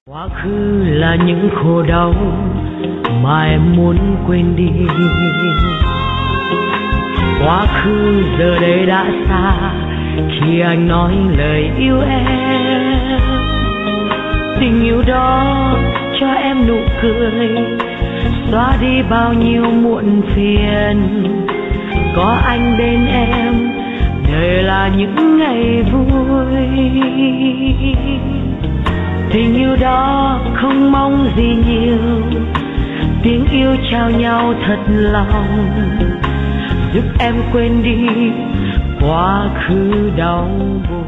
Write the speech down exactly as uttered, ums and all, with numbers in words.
Quá khứ là những khổ đau mà em muốn quên đi. Quá khứ giờ đây đã xa khi anh nói lời yêu em. Tình yêu đó cho em nụ cười, xóa đi bao nhiêu muộn phiền. Có anh bên em, đời là những ngày vui. Tình yêu đó không mong gì nhiều, tiếng yêu trao nhau thật lòng, giúp em quên đi quá khứ đau buồn.